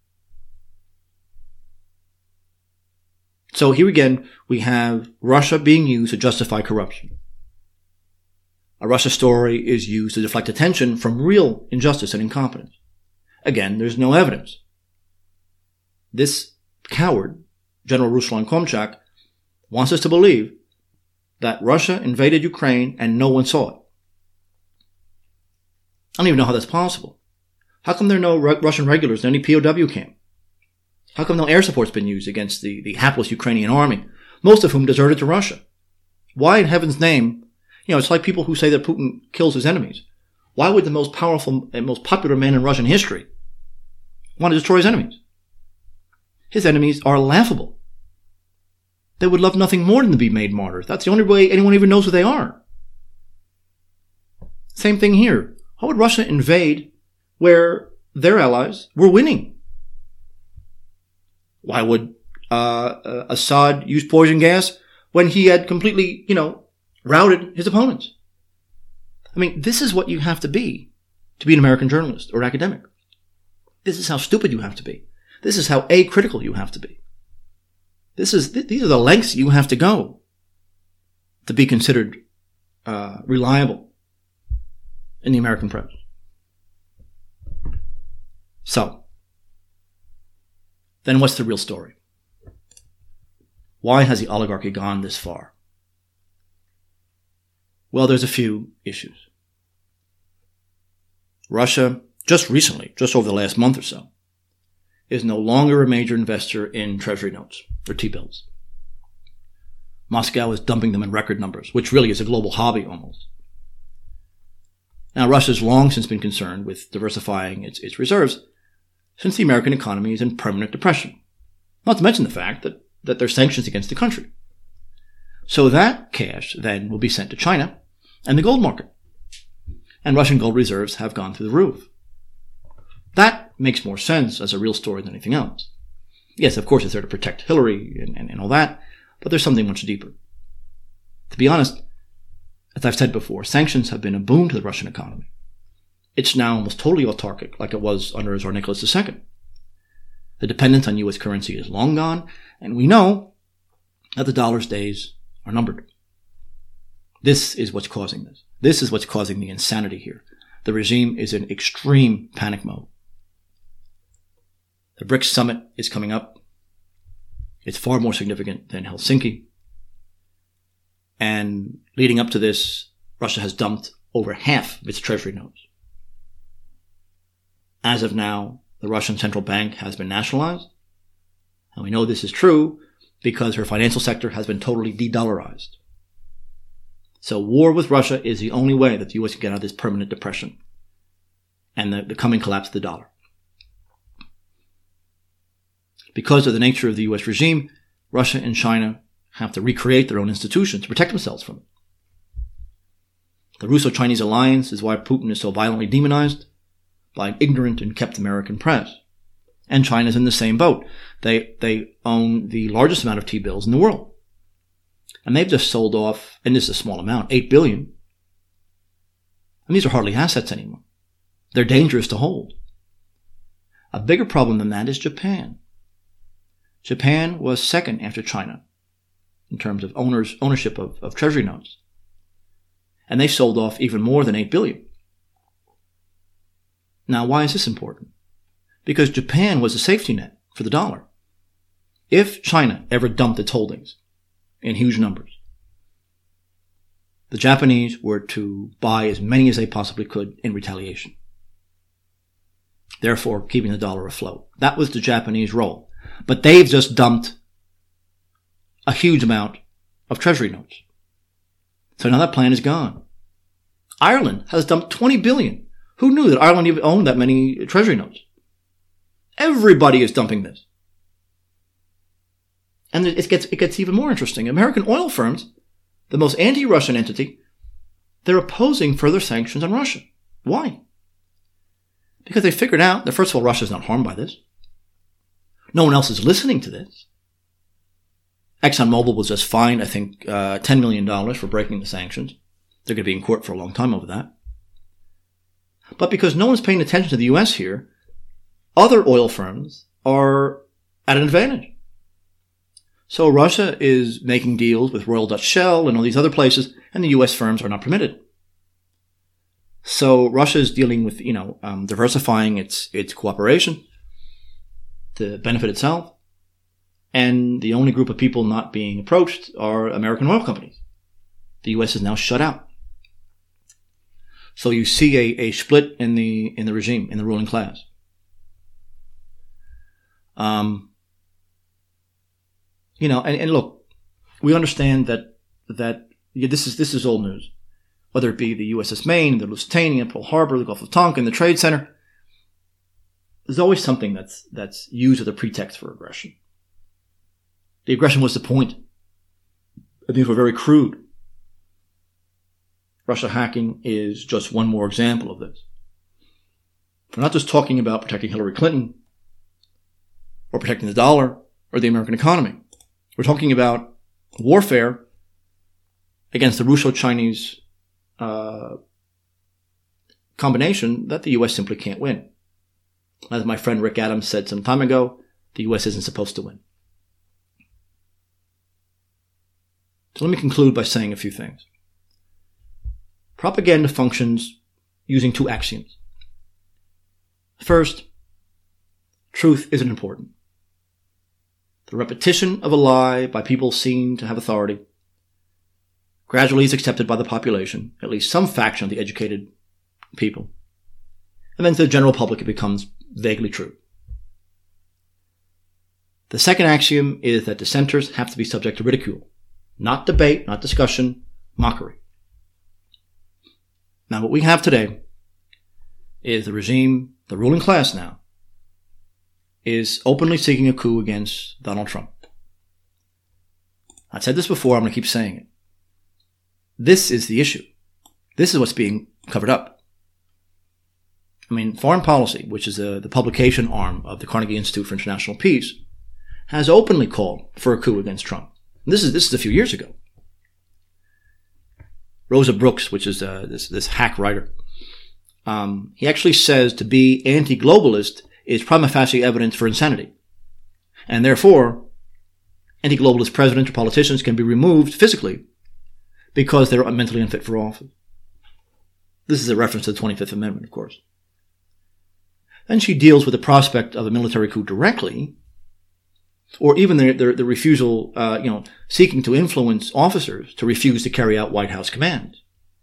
So here again, we have Russia being used to justify corruption. A Russia story is used to deflect attention from real injustice and incompetence. Again, there's no evidence. this coward, General Ruslan Komchak, wants us to believe that Russia invaded Ukraine and no one saw it. I don't even know how that's possible. How come there are no Ru- Russian regulars in any P O W camp? How come no air support's been used against the, the hapless Ukrainian army, most of whom deserted to Russia? Why in heaven's name, you know, it's like people who say that Putin kills his enemies. Why would the most powerful and most popular man in Russian history want to destroy his enemies? His enemies are laughable. They would love nothing more than to be made martyrs. That's the only way anyone even knows who they are. Same thing here. Why would Russia invade where their allies were winning? Why would uh, uh, Assad use poison gas when he had completely, you know, routed his opponents? I mean, this is what you have to be to be an American journalist or academic. This is how stupid you have to be. This is how acritical you have to be. This is th- these are the lengths you have to go to be considered uh, reliable in the American press. So, then what's the real story? Why has the oligarchy gone this far? Well, there's a few issues. Russia, just recently, just over the last month or so, is no longer a major investor in treasury notes or T-bills. Moscow is dumping them in record numbers, which really is a global hobby almost. Now, Russia's long since been concerned with diversifying its, its reserves since the American economy is in permanent depression. Not to mention the fact that, that there are sanctions against the country. So that cash then will be sent to China and the gold market. And Russian gold reserves have gone through the roof. That makes more sense as a real story than anything else. Yes, of course, it's there to protect Hillary and, and, and all that, but there's something much deeper. To be honest, as I've said before, sanctions have been a boon to the Russian economy. It's now almost totally autarkic, like it was under Tsar Nicholas the Second. The dependence on U S currency is long gone, and we know that the dollar's days are numbered. This is what's causing this. This is what's causing the insanity here. The regime is in extreme panic mode. The BRICS summit is coming up. It's far more significant than Helsinki. And leading up to this, Russia has dumped over half of its treasury notes. As of now, the Russian central bank has been nationalized. And we know this is true because her financial sector has been totally de-dollarized. So war with Russia is the only way that the U S can get out of this permanent depression and the, the coming collapse of the dollar. Because of the nature of the U S regime, Russia and China have to recreate their own institutions to protect themselves from it. The Russo-Chinese alliance is why Putin is so violently demonized by an ignorant and kept American press. And China's in the same boat. They, they own the largest amount of T-bills in the world. And they've just sold off, and this is a small amount, eight billion dollars. And these are hardly assets anymore. They're dangerous to hold. A bigger problem than that is Japan. Japan was second after China in terms of owners, ownership of, of treasury notes. And they sold off even more than eight billion dollars. Now, why is this important? Because Japan was a safety net for the dollar. If China ever dumped its holdings in huge numbers, the Japanese were to buy as many as they possibly could in retaliation, therefore keeping the dollar afloat. That was the Japanese role. But they've just dumped a huge amount of treasury notes. So now that plan is gone. Ireland has dumped twenty billion dollars. Who knew that Ireland even owned that many treasury notes? Everybody is dumping this. And it gets, it gets even more interesting. American oil firms, the most anti-Russian entity, they're opposing further sanctions on Russia. Why? Because they figured out that, first of all, Russia's not harmed by this. No one else is listening to this. ExxonMobil was just fined, I think, uh, ten million dollars for breaking the sanctions. They're going to be in court for a long time over that. But because no one's paying attention to the U S here, other oil firms are at an advantage. So Russia is making deals with Royal Dutch Shell and all these other places, and the U S firms are not permitted. So Russia is dealing with, you know, um, diversifying its its cooperation. to benefit itself. And the only group of people not being approached are American oil companies. The U S is now shut out. So you see a, a split in the in the regime, in the ruling class. Um, you know, and, and look, we understand that that yeah, this is this is old news. Whether it be the U S S Maine, the Lusitania, Pearl Harbor, the Gulf of Tonkin, the Trade Center, there's always something that's that's used as a pretext for aggression. The aggression was the point. Things were very crude. Russia hacking is just one more example of this. We're not just talking about protecting Hillary Clinton or protecting the dollar or the American economy. We're talking about warfare against the Russo-Chinese uh, combination that the U S simply can't win. As my friend Rick Adams said some time ago, the U S isn't supposed to win. So let me conclude by saying a few things. Propaganda functions using two axioms. First, truth isn't important. The repetition of a lie by people seen to have authority gradually is accepted by the population, at least some faction of the educated people. And then to the general public it becomes vaguely true. The second axiom is that dissenters have to be subject to ridicule. Not debate, not discussion, mockery. Now what we have today is the regime, the ruling class now, is openly seeking a coup against Donald Trump. I've said this before, I'm going to keep saying it. This is the issue. This is what's being covered up. I mean, Foreign Policy, which is a, the publication arm of the Carnegie Institute for International Peace, has openly called for a coup against Trump. And this is this is a few years ago. Rosa Brooks, which is uh, this this hack writer, um, he actually says to be anti-globalist is prima facie evidence for insanity, and therefore, anti-globalist presidents or politicians can be removed physically because they're mentally unfit for office. This is a reference to the twenty-fifth Amendment, of course. Then she deals with the prospect of a military coup directly, or even the, the, the refusal, uh, you know, seeking to influence officers to refuse to carry out White House commands.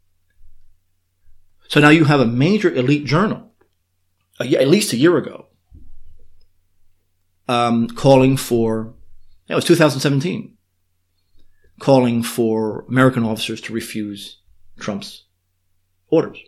So now you have a major elite journal, at least a year ago, um, calling for, it was two thousand seventeen, calling for American officers to refuse Trump's orders.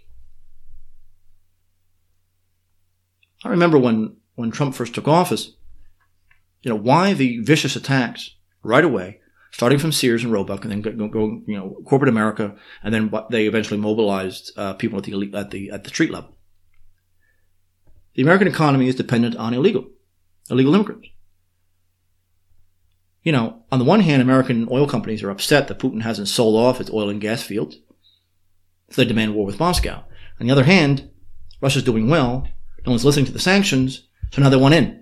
I remember when, when Trump first took office, you know, why the vicious attacks right away, starting from Sears and Roebuck, and then go, go you know, corporate America, and then they eventually mobilized uh, people at the elite, at the at the street level. The American economy is dependent on illegal, illegal immigrants. You know, on the one hand, American oil companies are upset that Putin hasn't sold off its oil and gas fields, so they demand war with Moscow. On the other hand, Russia's doing well. No one's listening to the sanctions, so now they want in.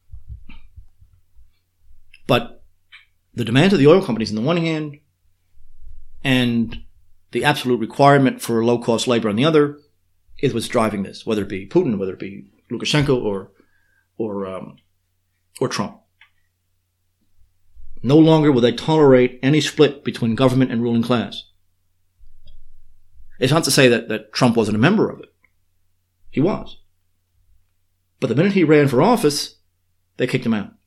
But the demands of the oil companies on the one hand, and the absolute requirement for low-cost labor on the other, is what's driving this, whether it be Putin, whether it be Lukashenko, or or um, or Trump. No longer will they tolerate any split between government and ruling class. It's not to say that, that Trump wasn't a member of it. He was. But the minute he ran for office, they kicked him out.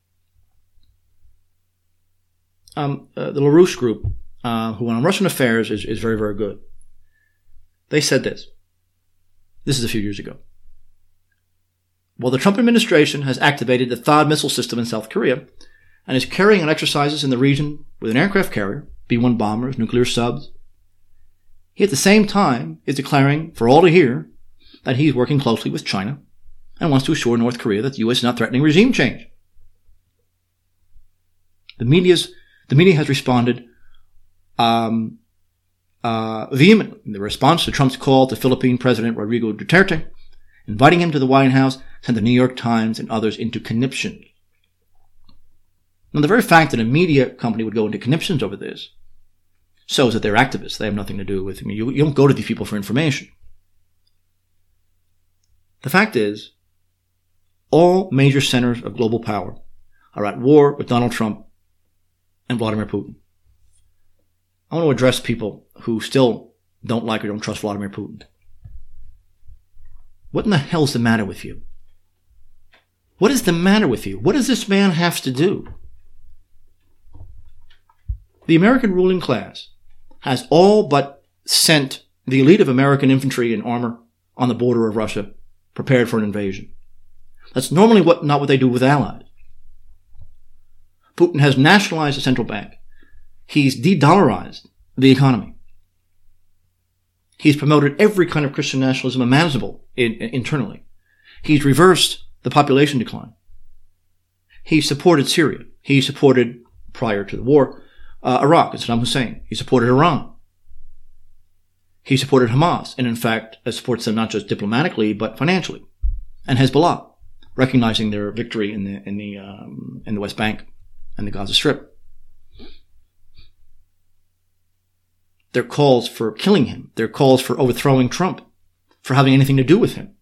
Um, uh, the LaRouche group, uh, who on Russian affairs is, is very, very good. They said this. This is a few years ago. Well, the Trump administration has activated the THAAD missile system in South Korea and is carrying out exercises in the region with an aircraft carrier, B one bombers, nuclear subs. He at the same time is declaring for all to hear that he's working closely with China and wants to assure North Korea that the U S is not threatening regime change. The media's The media has responded um, uh, vehemently in the response to Trump's call to Philippine President Rodrigo Duterte, inviting him to the White House, sent the New York Times and others into conniptions. Now, the very fact that a media company would go into conniptions over this shows that they're activists. They have nothing to do with I mean, you. You don't go to these people for information. The fact is, all major centers of global power are at war with Donald Trump and Vladimir Putin. I want to address people who still don't like or don't trust Vladimir Putin. What in the hell's the matter with you? What is the matter with you? What does this man have to do? The American ruling class has all but sent the elite of American infantry and armor on the border of Russia, prepared for an invasion. That's normally what, not what they do with allies. Putin has nationalized the central bank. He's de-dollarized the economy. He's promoted every kind of Christian nationalism imaginable in, in, internally. He's reversed the population decline. He supported Syria. He supported, prior to the war, uh, Iraq and Saddam Hussein. He supported Iran. He supported Hamas, and in fact, supports them not just diplomatically, but financially. And Hezbollah, recognizing their victory in the, in the, um, in the West Bank and the Gaza Strip. Their calls for killing him, their calls for overthrowing Trump, for having anything to do with him.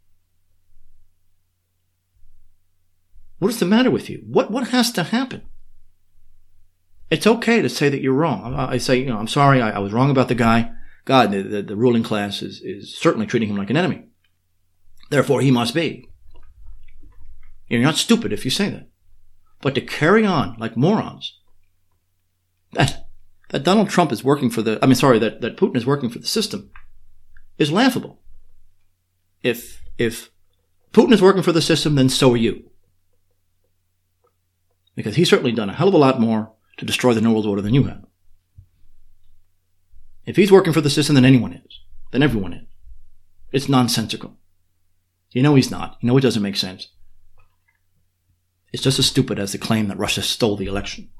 What is the matter with you? What, what has to happen? It's okay to say that you're wrong. I, I say, you know, I'm sorry, I, I was wrong about the guy. God, the, the, the ruling class is, is certainly treating him like an enemy. Therefore, he must be. You're not stupid if you say that. But to carry on like morons, that, that Donald Trump is working for the, I mean, sorry, that, that Putin is working for the system is laughable. If, if Putin is working for the system, then so are you. Because he's certainly done a hell of a lot more to destroy the New World Order than you have. If he's working for the system, then anyone is. Then everyone is. It's nonsensical. You know he's not. You know it doesn't make sense. It's just as stupid as the claim that Russia stole the election.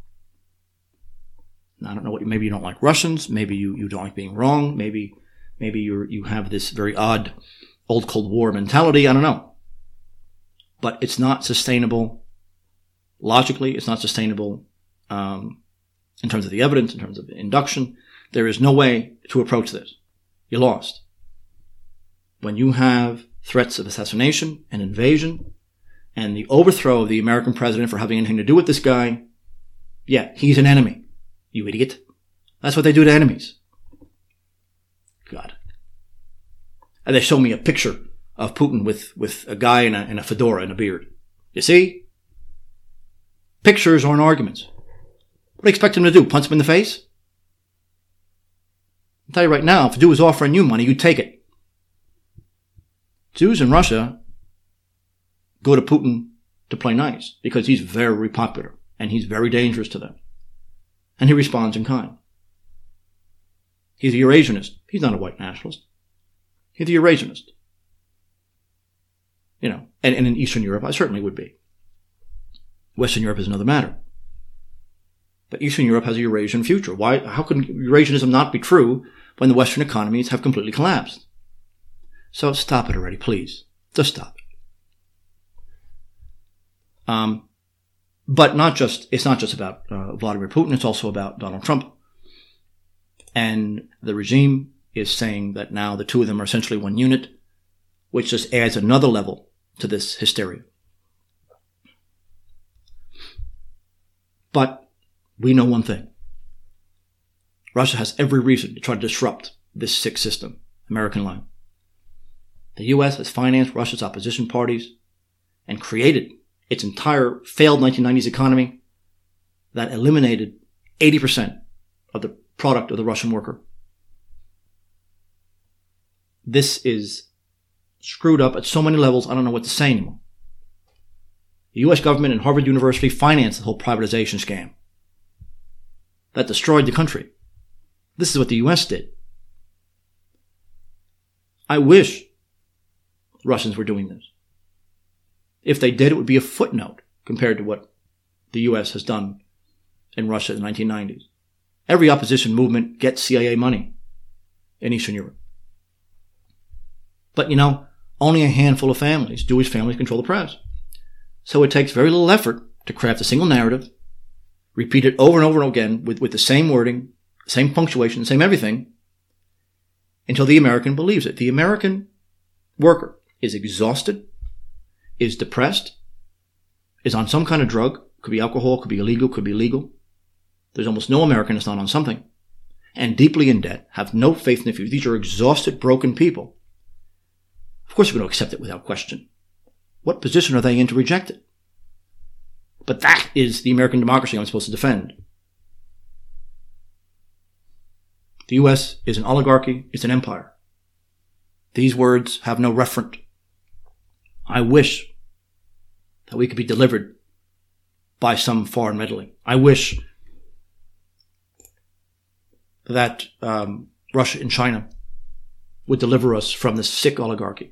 I don't know what, maybe you don't like Russians, maybe you, you don't like being wrong, maybe, maybe you you have this very odd old Cold War mentality, I don't know. But it's not sustainable logically, it's not sustainable um, in terms of the evidence, in terms of induction. There is no way to approach this. You lost. When you have threats of assassination and invasion and the overthrow of the American president for having anything to do with this guy, yeah, he's an enemy. You idiot. That's what they do to enemies. God. And they show me a picture of Putin with, with a guy in a, in a fedora and a beard. You see? Pictures aren't arguments. What do you expect him to do? Punch him in the face? I'll tell you right now, if a Jew is offering you money, you take it. Jews in Russia go to Putin to play nice because he's very popular and he's very dangerous to them. And he responds in kind. He's a Eurasianist. He's not a white nationalist. He's a Eurasianist. You know, and, and in Eastern Europe, I certainly would be. Western Europe is another matter. But Eastern Europe has a Eurasian future. Why? How can Eurasianism not be true when the Western economies have completely collapsed? So stop it already, please. Just stop it. Um, but not just, it's not just about uh, Vladimir Putin, it's also about Donald Trump. And the regime is saying that now the two of them are essentially one unit, which just adds another level to this hysteria. But we know one thing. Russia has every reason to try to disrupt this sick system, American line. The U S has financed Russia's opposition parties and created its entire failed nineteen nineties economy that eliminated eighty percent of the product of the Russian worker. This is screwed up at so many levels, I don't know what to say anymore. The U S government and Harvard University financed the whole privatization scam that destroyed the country. This is what the U S did. I wish Russians were doing this. If they did, it would be a footnote compared to what the U S has done in Russia in the nineteen nineties. Every opposition movement gets C I A money in Eastern Europe. But, you know, only a handful of families, Jewish families, control the press. So it takes very little effort to craft a single narrative, repeat it over and over again with, with the same wording, same punctuation, same everything, until the American believes it. The American worker is exhausted, is depressed, is on some kind of drug. Could be alcohol, could be illegal, could be legal. There's almost no American that's not on something. And deeply in debt, have no faith in the future. These are exhausted, broken people. Of course we're going to accept it without question. What position are they in to reject it? But that is the American democracy I'm supposed to defend. The U S is an oligarchy, it's an empire. These words have no referent. I wish that we could be delivered by some foreign meddling. I wish that um, Russia and China would deliver us from this sick oligarchy.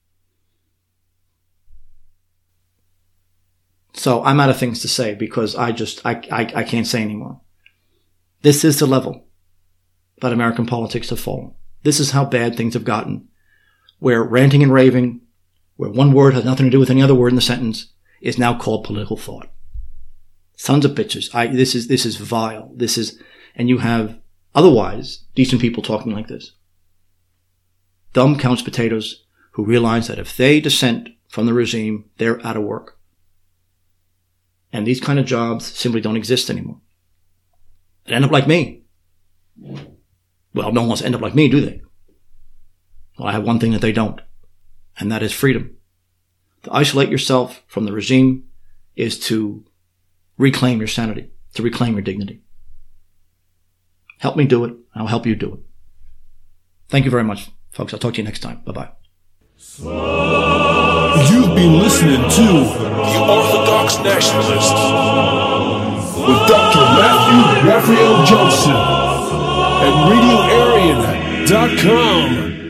So I'm out of things to say because I just, I, I, I can't say anymore. This is the level that American politics have fallen. This is how bad things have gotten, where ranting and raving, where one word has nothing to do with any other word in the sentence, is now called political thought. Sons of bitches. I, this is, this is vile. This is, and you have otherwise decent people talking like this. Dumb couch potatoes who realize that if they dissent from the regime, they're out of work. And these kind of jobs simply don't exist anymore. They end up like me. Well, no one wants to end up like me, do they? Well, I have one thing that they don't, and that is freedom. To isolate yourself from the regime is to reclaim your sanity, to reclaim your dignity. Help me do it. I'll help you do it. Thank you very much, folks. I'll talk to you next time. Bye-bye. You've been listening to The Orthodox Nationalist with Doctor Matthew Raphael Johnson at radio arian dot com.